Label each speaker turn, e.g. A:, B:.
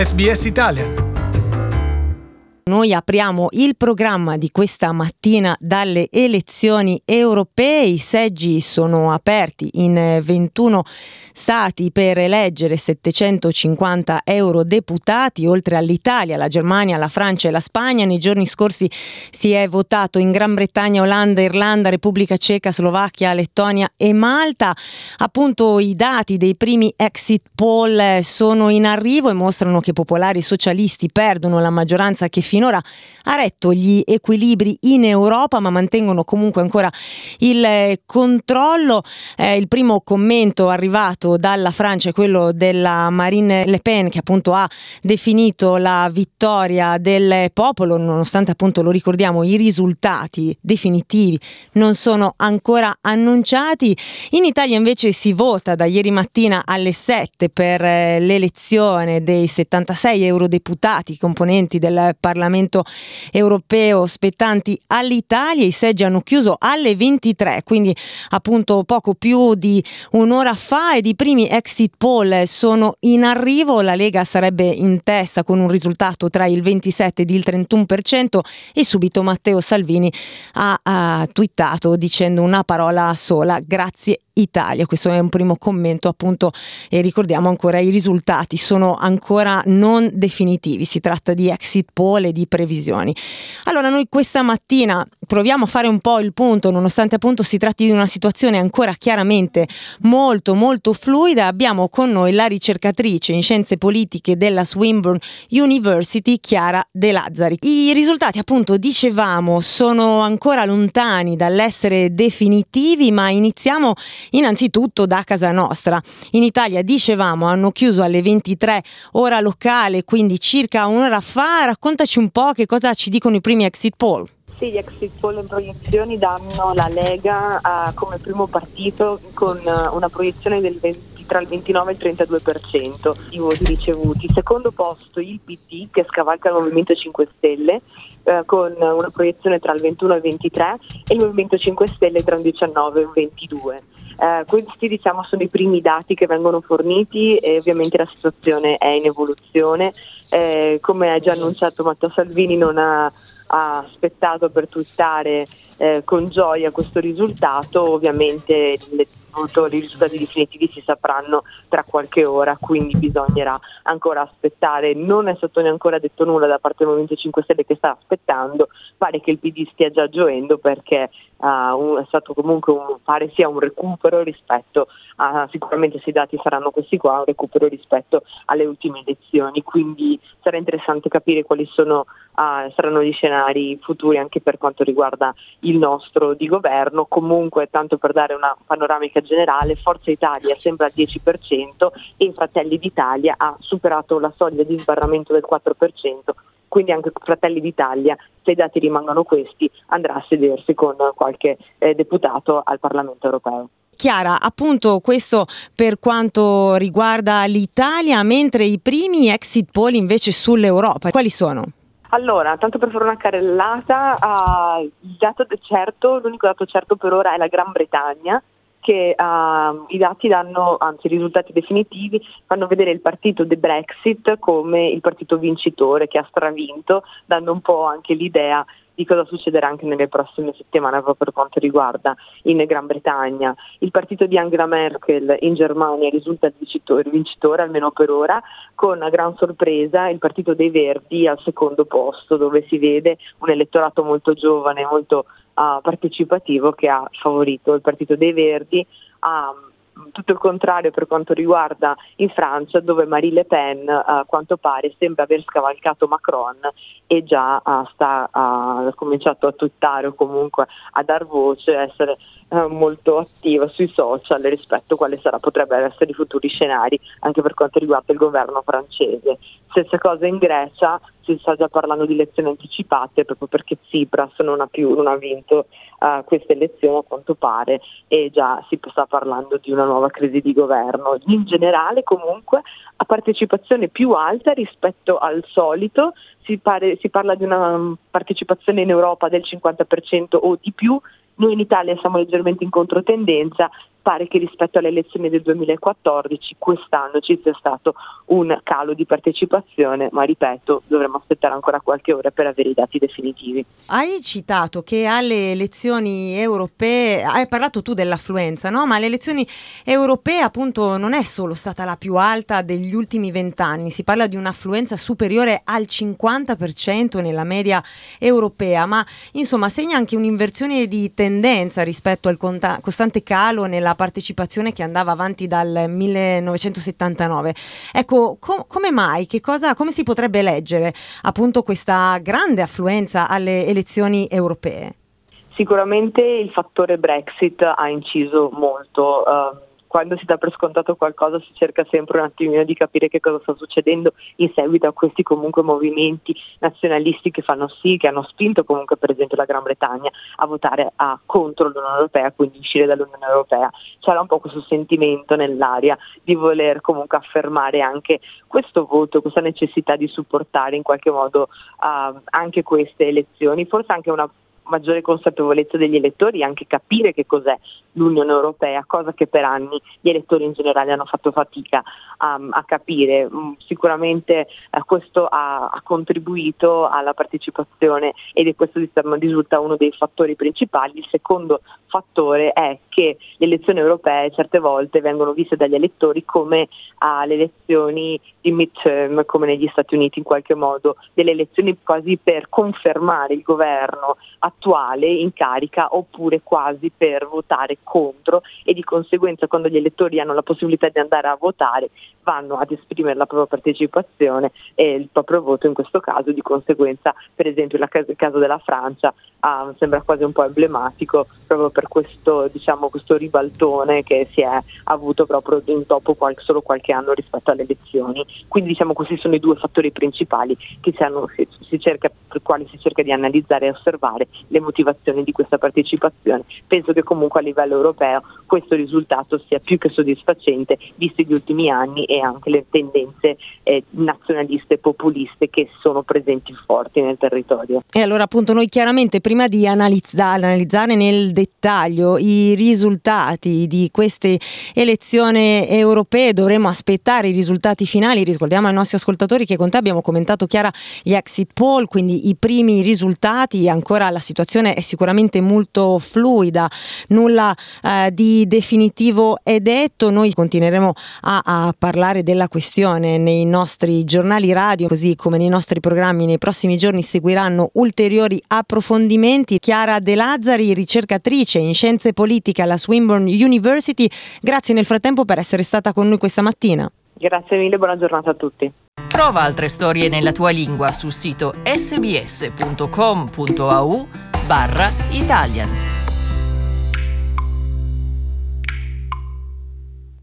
A: SBS Italian.
B: Noi apriamo il programma di questa mattina dalle elezioni europee. I seggi sono aperti in 21 stati per eleggere 750 eurodeputati, oltre all'Italia, la Germania, la Francia e la Spagna. Nei giorni scorsi si è votato in Gran Bretagna, Olanda, Irlanda, Repubblica Ceca, Slovacchia, Lettonia e Malta. Appunto, i dati dei primi exit poll sono in arrivo e mostrano che popolari e socialisti perdono la maggioranza che finora ha retto gli equilibri in Europa, ma mantengono comunque ancora il controllo. Il primo commento arrivato dalla Francia è quello della Marine Le Pen, che appunto ha definito la vittoria del popolo, nonostante appunto, lo ricordiamo, i risultati definitivi non sono ancora annunciati. In Italia invece si vota da ieri mattina alle 7 per l'elezione dei 76 eurodeputati componenti del Parlamento europeo spettanti all'Italia. I seggi hanno chiuso alle 23, quindi appunto poco più di un'ora fa, ed i primi exit poll sono in arrivo. La Lega sarebbe in testa con un risultato tra il 27 ed il 31% e subito Matteo Salvini ha twittato dicendo una parola sola: grazie Italia. Questo è un primo commento, appunto, e ricordiamo ancora i risultati sono ancora non definitivi, si tratta di exit poll e di previsioni. Allora noi questa mattina proviamo a fare un po' il punto, nonostante appunto si tratti di una situazione ancora chiaramente molto molto fluida. Abbiamo con noi la ricercatrice in scienze politiche della Swinburne University, Chiara De Lazzari. I risultati, appunto, dicevamo, sono ancora lontani dall'essere definitivi, ma iniziamo innanzitutto da casa nostra. In Italia, dicevamo, hanno chiuso alle 23 ora locale, quindi circa un'ora fa. Raccontaci un po' che cosa ci dicono i primi exit poll.
C: Sì, gli exit poll in proiezioni danno la Lega come primo partito con una proiezione tra il 29 e il 32% di voti ricevuti. Secondo posto il PD, che scavalca il Movimento 5 Stelle con una proiezione tra il 21 e il 23, e il Movimento 5 Stelle tra il 19 e il 22. Questi, diciamo, sono i primi dati che vengono forniti e ovviamente la situazione è in evoluzione. Come ha già annunciato Matteo Salvini, non ha aspettato per twittare con gioia questo risultato. Ovviamente i risultati definitivi si sapranno tra qualche ora, quindi bisognerà ancora aspettare. Non è stato ancora detto nulla da parte del Movimento 5 Stelle, che sta aspettando. Pare che il PD stia già gioendo, perché è stato comunque pare sia un recupero rispetto a, sicuramente se i dati saranno questi qua, un recupero rispetto alle ultime elezioni, quindi sarà interessante capire quali saranno gli scenari futuri anche per quanto riguarda il nostro di governo. Comunque, tanto per dare una panoramica generale, Forza Italia sembra al 10% e Fratelli d'Italia ha superato la soglia di sbarramento del 4%, quindi anche Fratelli d'Italia, se i dati rimangono questi, andrà a sedersi con qualche deputato al Parlamento europeo.
B: Chiara, appunto, questo per quanto riguarda l'Italia, mentre i primi exit poll invece sull'Europa, quali sono?
C: Allora, tanto per fare una carrellata, l'unico dato certo per ora è la Gran Bretagna, che i dati danno, anzi i risultati definitivi, fanno vedere il partito The Brexit come il partito vincitore, che ha stravinto, dando un po' anche l'idea di cosa succederà anche nelle prossime settimane per quanto riguarda in Gran Bretagna. Il partito di Angela Merkel in Germania risulta il vincitore, almeno per ora, con una gran sorpresa il partito dei Verdi al secondo posto, dove si vede un elettorato molto giovane, molto partecipativo, che ha favorito il partito dei Verdi. Tutto il contrario per quanto riguarda in Francia, dove Marine Le Pen a quanto pare sembra aver scavalcato Macron e già ha cominciato a twittare o comunque a dar voce, a essere molto attiva sui social rispetto a quale potrebbero essere i futuri scenari anche per quanto riguarda il governo francese. Stessa cosa in Grecia, si sta già parlando di elezioni anticipate proprio perché Tsipras non ha vinto queste elezioni a quanto pare, e già si sta parlando di una nuova crisi di governo. In generale comunque a partecipazione più alta rispetto al solito, si parla di una partecipazione in Europa del 50% o di più. Noi in Italia siamo leggermente in controtendenza, pare che rispetto alle elezioni del 2014 quest'anno ci sia stato un calo di partecipazione, ma ripeto, dovremmo aspettare ancora qualche ora per avere i dati definitivi.
B: Hai citato che alle elezioni europee, hai parlato tu dell'affluenza, no? Ma alle elezioni europee appunto non è solo stata la più alta degli ultimi 20 anni, si parla di un'affluenza superiore al 50% nella media europea, ma insomma segna anche un'inversione di tendenza rispetto al costante calo nella partecipazione che andava avanti dal 1979. Ecco, come mai? Come si potrebbe leggere appunto questa grande affluenza alle elezioni europee?
C: Sicuramente il fattore Brexit ha inciso molto. Quando si dà per scontato qualcosa si cerca sempre un attimino di capire che cosa sta succedendo in seguito a questi comunque movimenti nazionalisti che hanno spinto comunque per esempio la Gran Bretagna a votare contro l'Unione Europea, quindi uscire dall'Unione Europea. C'era un po' questo sentimento nell'aria di voler comunque affermare anche questo voto, questa necessità di supportare in qualche modo anche queste elezioni, forse anche una maggiore consapevolezza degli elettori, anche capire che cos'è l'Unione Europea, cosa che per anni gli elettori in generale hanno fatto fatica a capire. Sicuramente questo ha contribuito alla partecipazione ed questo risulta uno dei fattori principali. Il secondo fattore è che le elezioni europee certe volte vengono viste dagli elettori come le elezioni di midterm, come negli Stati Uniti in qualche modo, delle elezioni quasi per confermare il governo attuale in carica oppure quasi per votare contro, e di conseguenza quando gli elettori hanno la possibilità di andare a votare vanno ad esprimere la propria partecipazione e il proprio voto in questo caso. Di conseguenza, per esempio il caso della Francia sembra quasi un po' emblematico proprio per questo ribaltone che si è avuto proprio dopo solo qualche anno rispetto alle elezioni. Quindi questi sono i due fattori principali per quali si cerca di analizzare e osservare le motivazioni di questa partecipazione. Penso che comunque a livello europeo questo risultato sia più che soddisfacente visti gli ultimi anni e anche le tendenze nazionaliste e populiste che sono presenti forti nel territorio.
B: E allora appunto noi chiaramente prima di analizzare nel dettaglio i risultati di queste elezioni europee dovremo aspettare i risultati finali. Ricordiamo ai nostri ascoltatori che con te abbiamo commentato, Chiara, gli exit poll, quindi i primi risultati. Ancora la situazione è sicuramente molto fluida, nulla di definitivo è detto. Noi continueremo a parlare della questione nei nostri giornali radio, così come nei nostri programmi. Nei prossimi giorni seguiranno ulteriori approfondimenti. Chiara De Lazzari, ricercatrice in scienze politiche alla Swinburne University, grazie nel frattempo per essere stata con noi questa mattina.
C: Grazie mille, buona giornata a tutti.
A: Trova altre storie nella tua lingua sul sito sbs.com.au/Italian.